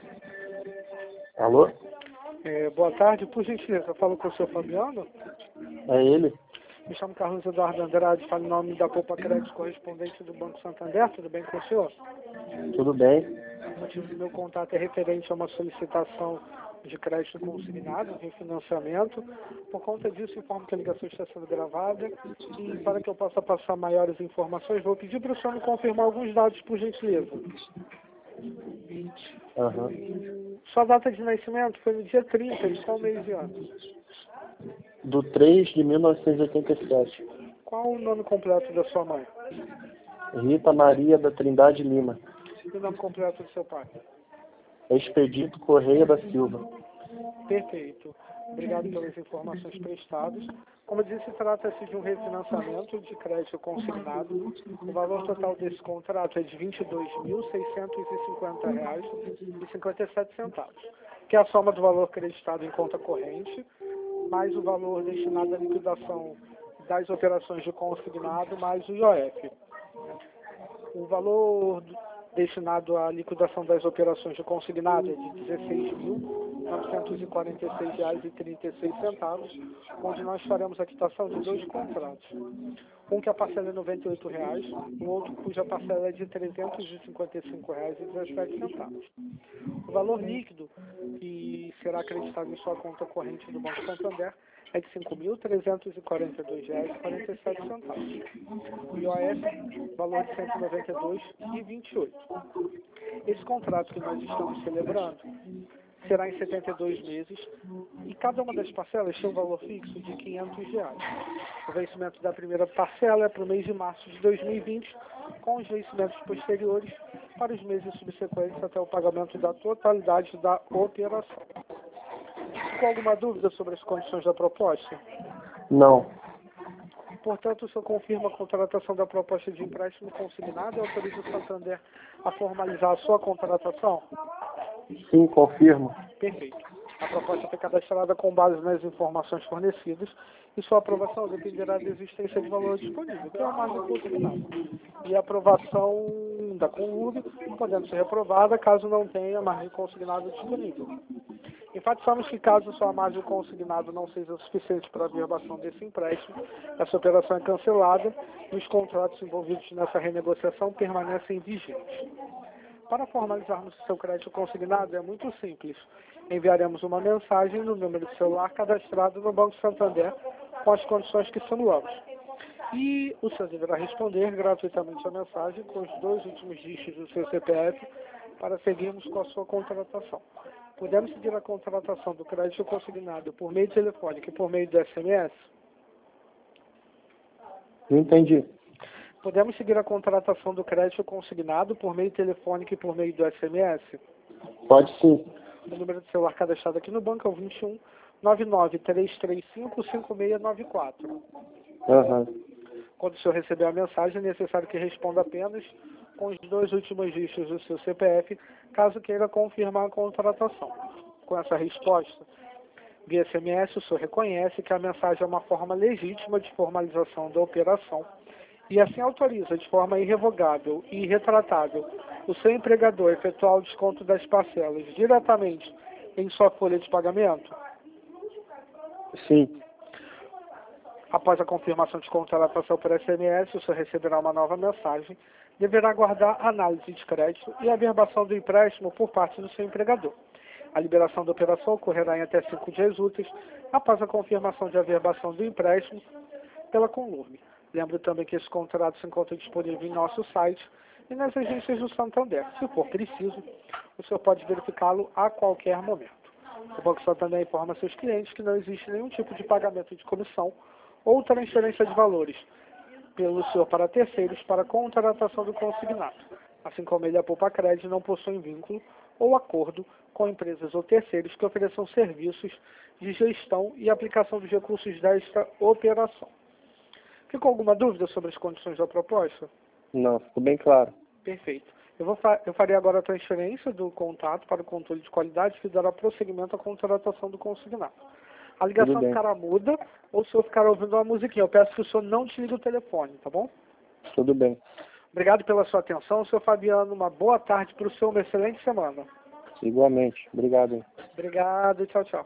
Alô? Boa tarde, por gentileza, eu falo com o senhor Fabiano. É ele? Me chamo Carlos Eduardo Andrade, falo em nome da Poupa Crédito, correspondente do Banco Santander. Tudo bem com o senhor? Tudo bem? O motivo do meu contato é referente a uma solicitação de crédito consignado, refinanciamento. Por conta disso, informo que a ligação está sendo gravada e para que eu possa passar maiores informações, vou pedir para o senhor me confirmar alguns dados, por gentileza. Sua data de nascimento foi no dia 30, de qual mês e ano? Do 3 de 1987. Qual o nome completo da sua mãe? Rita Maria da Trindade Lima. E o nome completo do seu pai? Expedito Correia da Silva. Perfeito. Obrigado pelas informações prestadas. Como eu disse, trata-se de um refinanciamento de crédito consignado. O valor total desse contrato é de R$ 22.650,57, que é a soma do valor acreditado em conta corrente, mais o valor destinado à liquidação das operações de consignado, mais o IOF. O valor destinado à liquidação das operações de consignado é de R$ 16.946,36, onde nós faremos a quitação de dois contratos. Um que a parcela é R$ 98,00, o outro cuja parcela é de R$ 355,17. O valor líquido que será acreditado em sua conta corrente do Banco Santander é de R$ 5.342,47. O IOF, valor de R$ 192,28. Esse contrato que nós estamos celebrando será em 72 meses e cada uma das parcelas tem um valor fixo de R$ 500. O vencimento da primeira parcela é para o mês de março de 2020, com os vencimentos posteriores para os meses subsequentes até o pagamento da totalidade da operação. Com alguma dúvida sobre as condições da proposta? Não. Portanto, o senhor confirma a contratação da proposta de empréstimo consignado e autoriza o Santander a formalizar a sua contratação? Sim, confirmo. Perfeito. A proposta foi cadastrada com base nas informações fornecidas e sua aprovação dependerá da existência de valor disponível, que é a margem consignada. E a aprovação da Conlub podendo ser reprovada caso não tenha margem consignada disponível. Enfatizamos que caso sua margem consignada não seja suficiente para a averbação desse empréstimo, essa operação é cancelada e os contratos envolvidos nessa renegociação permanecem vigentes. Para formalizarmos o seu crédito consignado é muito simples. Enviaremos uma mensagem no número de celular cadastrado no Banco Santander com as condições que simulamos. E o senhor deverá responder gratuitamente a mensagem com os 2 últimos dígitos do seu CPF para seguirmos com a sua contratação. Podemos seguir a contratação do crédito consignado por meio telefônico e por meio do SMS? Não entendi. Podemos seguir a contratação do crédito consignado por meio telefônico e por meio do SMS? Pode sim. O número de celular cadastrado aqui no banco é o 21 99335 5694. Quando o senhor receber a mensagem, é necessário que responda apenas com os 2 últimos dígitos do seu CPF, caso queira confirmar a contratação. Com essa resposta, via SMS, o senhor reconhece que a mensagem é uma forma legítima de formalização da operação e assim autoriza de forma irrevogável e irretratável o seu empregador a efetuar o desconto das parcelas diretamente em sua folha de pagamento? Sim. Após a confirmação de contratação por SMS, o senhor receberá uma nova mensagem, deverá aguardar análise de crédito e averbação do empréstimo por parte do seu empregador. A liberação da operação ocorrerá em até 5 dias úteis após a confirmação de averbação do empréstimo pela Conlub. Lembro também que esse contrato se encontra disponível em nosso site e nas agências do Santander. Se for preciso, o senhor pode verificá-lo a qualquer momento. O Banco Santander informa seus clientes que não existe nenhum tipo de pagamento de comissão ou transferência de valores pelo senhor para terceiros para contratação do consignado. Assim como ele, a Poupa Crédito não possui vínculo ou acordo com empresas ou terceiros que ofereçam serviços de gestão e aplicação dos recursos desta operação. Ficou alguma dúvida sobre as condições da proposta? Não, ficou bem claro. Perfeito. Eu farei agora a transferência do contato para o controle de qualidade que dará prosseguimento à contratação do consignado. A ligação ficará muda ou se eu ficar ouvindo uma musiquinha. Eu peço que o senhor não desligue o telefone, tá bom? Tudo bem. Obrigado pela sua atenção, senhor Fabiano. Uma boa tarde para o senhor, uma excelente semana. Igualmente. Obrigado, hein? Obrigado, tchau, tchau.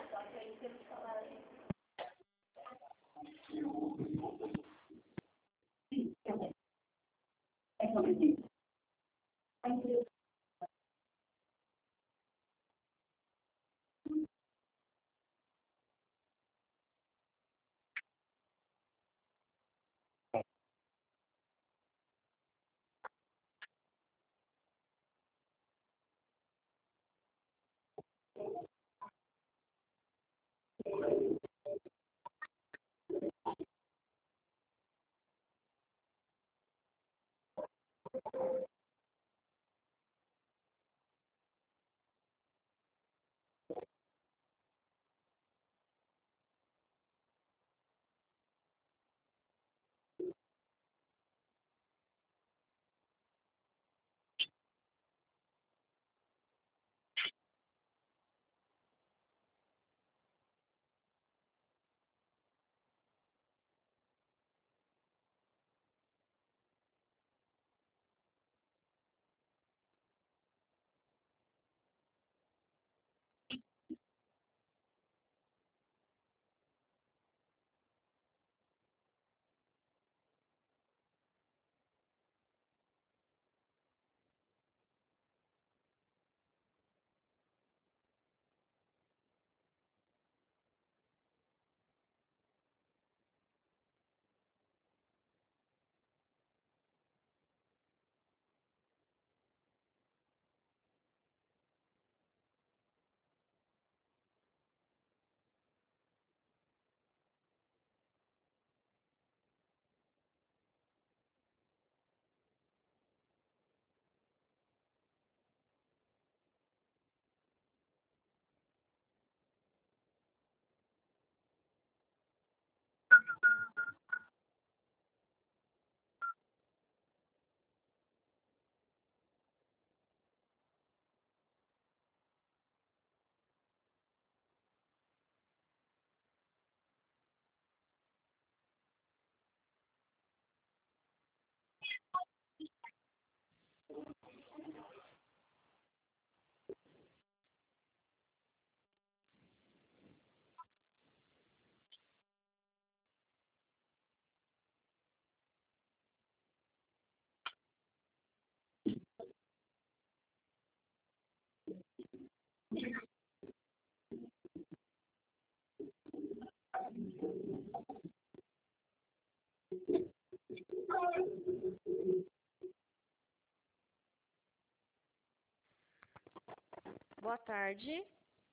Boa tarde.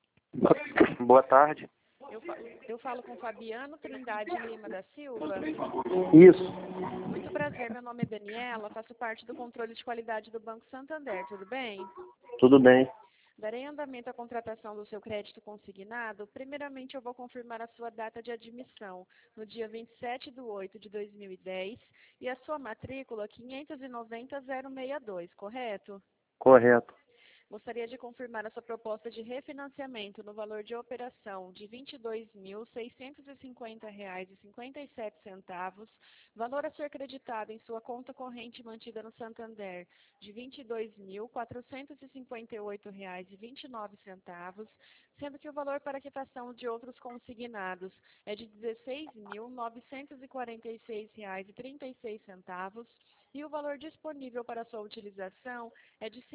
Boa tarde. Eu falo com Fabiano Trindade Lima da Silva. Isso. Muito prazer, meu nome é Daniela, faço parte do controle de qualidade do Banco Santander, tudo bem? Tudo bem. Darei andamento à contratação do seu crédito consignado. Primeiramente, eu vou confirmar a sua data de admissão, no dia 27/8/2010, e a sua matrícula 590.062, correto? Correto. Gostaria de confirmar a sua proposta de refinanciamento no valor de operação de R$ 22.650,57, valor a ser creditado em sua conta corrente mantida no Santander de R$ 22.458,29, sendo que o valor para quitação de outros consignados é de R$ 16.946,36 e o valor disponível para sua utilização é de R$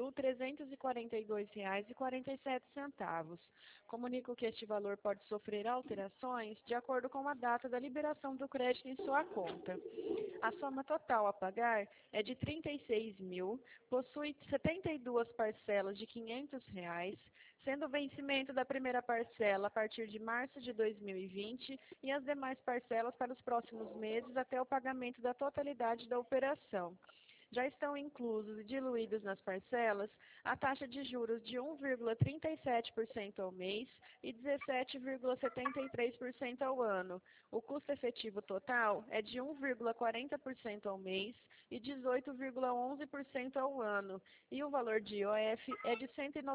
5.342,47. Comunico que este valor pode sofrer alterações de acordo com a data da liberação do crédito em sua conta. A soma total a pagar é de R$ 36.000, possui 72 parcelas de R$ 500, sendo o vencimento da primeira parcela a partir de março de 2020 e as demais parcelas para os próximos meses até o pagamento da totalidade da operação. Já estão inclusos e diluídos nas parcelas a taxa de juros de 1,37% ao mês e 17,73% ao ano. O custo efetivo total é de 1,40% ao mês e 18,11% ao ano. E o valor de IOF é de R$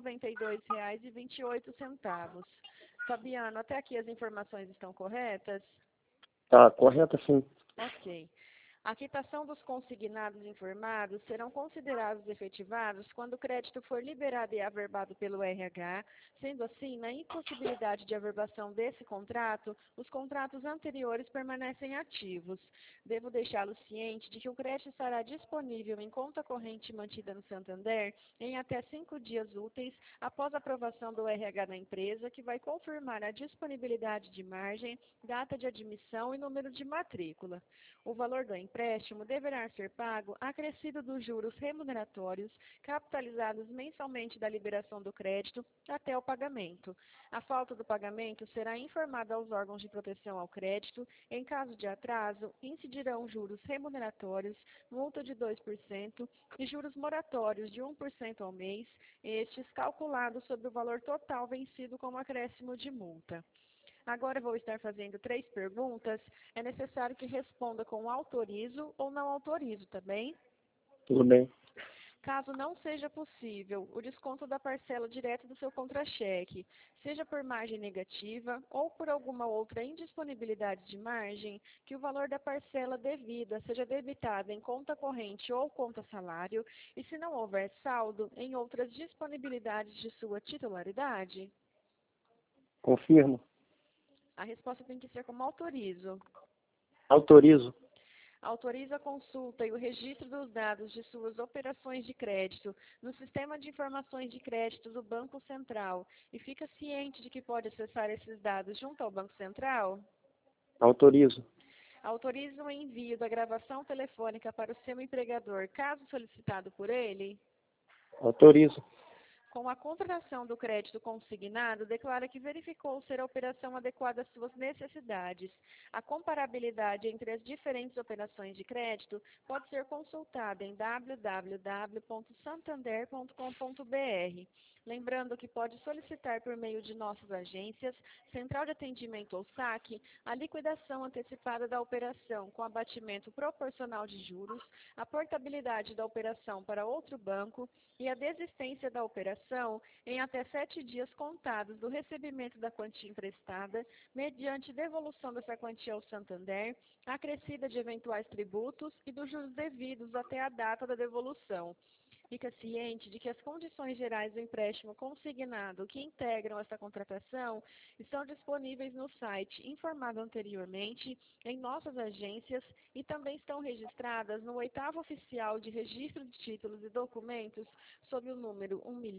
192,28. Fabiano, até aqui as informações estão corretas? Tá, correto sim. Ok. A quitação dos consignados informados serão considerados efetivados quando o crédito for liberado e averbado pelo RH, sendo assim, na impossibilidade de averbação desse contrato, os contratos anteriores permanecem ativos. Devo deixá-lo ciente de que o crédito estará disponível em conta corrente mantida no Santander em até 5 dias úteis após a aprovação do RH da empresa, que vai confirmar a disponibilidade de margem, data de admissão e número de matrícula. O valor do empréstimo deverá ser pago acrescido dos juros remuneratórios capitalizados mensalmente da liberação do crédito até o pagamento. A falta do pagamento será informada aos órgãos de proteção ao crédito. Em caso de atraso, incidirão juros remuneratórios, multa de 2% e juros moratórios de 1% ao mês, estes calculados sobre o valor total vencido como acréscimo de multa. Agora vou estar fazendo 3 perguntas. É necessário que responda com autorizo ou não autorizo, tá bem? Tudo bem. Caso não seja possível o desconto da parcela direta do seu contra-cheque, seja por margem negativa ou por alguma outra indisponibilidade de margem, que o valor da parcela devida seja debitado em conta corrente ou conta salário e, se não houver saldo, em outras disponibilidades de sua titularidade? Confirmo. A resposta tem que ser como autorizo. Autorizo. Autoriza a consulta e o registro dos dados de suas operações de crédito no Sistema de Informações de Crédito do Banco Central e fica ciente de que pode acessar esses dados junto ao Banco Central? Autorizo. Autoriza o envio da gravação telefônica para o seu empregador, caso solicitado por ele? Autorizo. Com a contratação do crédito consignado, declara que verificou ser a operação adequada às suas necessidades. A comparabilidade entre as diferentes operações de crédito pode ser consultada em www.santander.com.br. Lembrando que pode solicitar por meio de nossas agências, Central de Atendimento ou SAC, a liquidação antecipada da operação com abatimento proporcional de juros, a portabilidade da operação para outro banco e a desistência da operação em até 7 dias contados do recebimento da quantia emprestada, mediante devolução dessa quantia ao Santander, acrescida de eventuais tributos e dos juros devidos até a data da devolução. Fica ciente de que as condições gerais do empréstimo consignado que integram esta contratação estão disponíveis no site informado anteriormente, em nossas agências e também estão registradas no 8º Oficial de Registro de Títulos e Documentos sob o número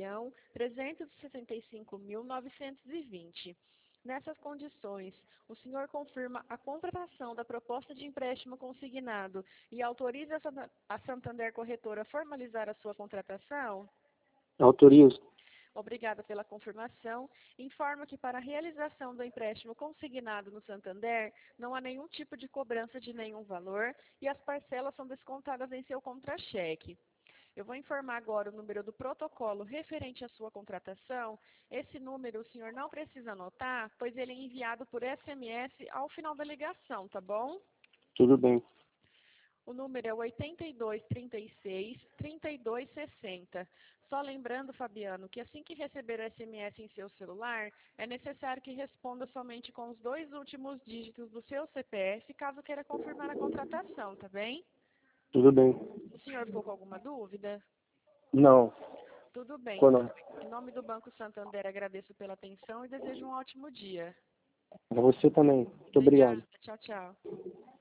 1.365.920. Nessas condições, o senhor confirma a contratação da proposta de empréstimo consignado e autoriza a Santander Corretora a formalizar a sua contratação? Autorizo. Obrigada pela confirmação. Informo que para a realização do empréstimo consignado no Santander, não há nenhum tipo de cobrança de nenhum valor e as parcelas são descontadas em seu contra-cheque. Eu vou informar agora o número do protocolo referente à sua contratação. Esse número o senhor não precisa anotar, pois ele é enviado por SMS ao final da ligação, tá bom? Tudo bem. O número é 8236-3260. Só lembrando, Fabiano, que assim que receber o SMS em seu celular, é necessário que responda somente com os 2 últimos dígitos do seu CPF, caso queira confirmar a contratação, tá bem? Tudo bem. O senhor ficou com alguma dúvida? Não. Tudo bem. Não. Em nome do Banco Santander, agradeço pela atenção e desejo um ótimo dia. Para você também. Muito obrigado. Obrigada. Tchau, tchau.